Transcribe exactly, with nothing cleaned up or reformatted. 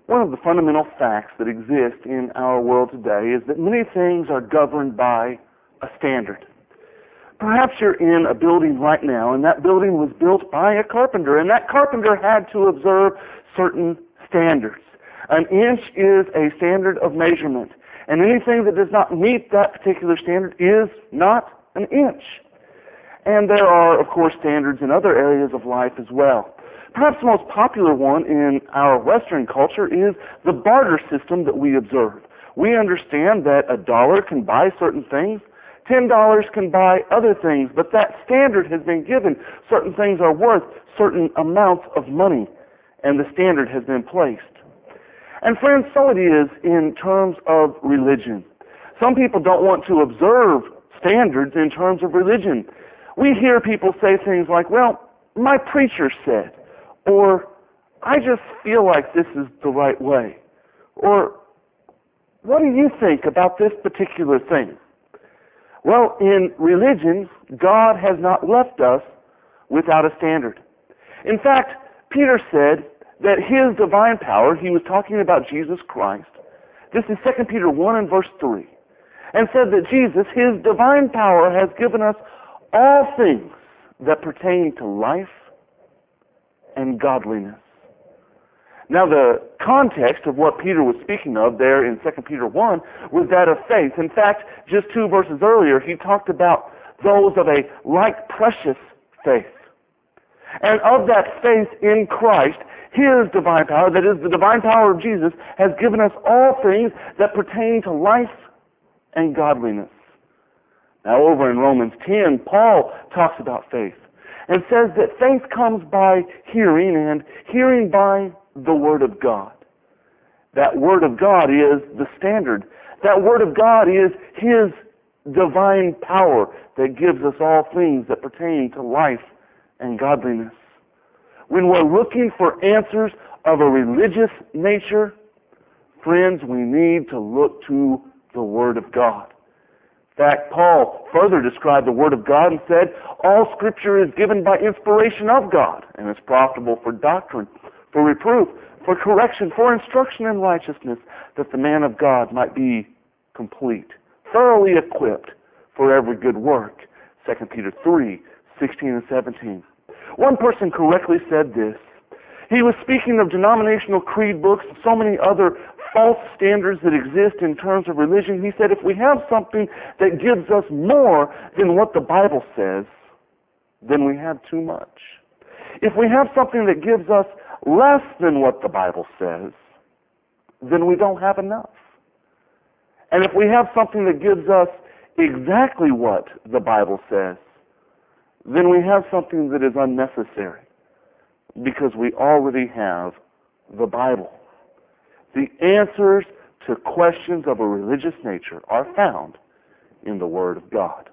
One of the fundamental facts that exist in our world today is that many things are governed by a standard. Perhaps you're in a building right now, and that building was built by a carpenter, and that carpenter had to observe certain standards. An inch is a standard of measurement, and anything that does not meet that particular standard is not an inch. And there are, of course, standards in other areas of life as well. Perhaps the most popular one in our Western culture is the barter system that we observe. We understand that a dollar can buy certain things, ten dollars can buy other things, but that standard has been given. Certain things are worth certain amounts of money, and the standard has been placed. And friends, so it is in terms of religion. Some people don't want to observe standards in terms of religion. We hear people say things like, well, my preacher said, or I just feel like this is the right way, or what do you think about this particular thing? Well, in religion, God has not left us without a standard. In fact, Peter said that his divine power, he was talking about Jesus Christ, this is Second Peter one and verse three, and said that Jesus, his divine power, has given us all things that pertain to life and godliness. Now, the context of what Peter was speaking of there in Second Peter one was that of faith. In fact, just two verses earlier, he talked about those of a like precious faith. And of that faith in Christ, his divine power, that is the divine power of Jesus, has given us all things that pertain to life and godliness. Now, over in Romans ten, Paul talks about faith and says that faith comes by hearing, and hearing by the Word of God. That Word of God is the standard. That Word of God is His divine power that gives us all things that pertain to life and godliness. When we're looking for answers of a religious nature, friends, we need to look to the Word of God. In fact, Paul further described the Word of God and said, all Scripture is given by inspiration of God, and is profitable for doctrine, for reproof, for correction, for instruction in righteousness, that the man of God might be complete, thoroughly equipped for every good work. Second Peter three, sixteen and seventeen. One person correctly said this. He was speaking of denominational creed books and so many other false standards that exist in terms of religion. He said, if we have something that gives us more than what the Bible says, then we have too much. If we have something that gives us less than what the Bible says, then we don't have enough. And if we have something that gives us exactly what the Bible says, then we have something that is unnecessary, because we already have the Bible. The answers to questions of a religious nature are found in the Word of God.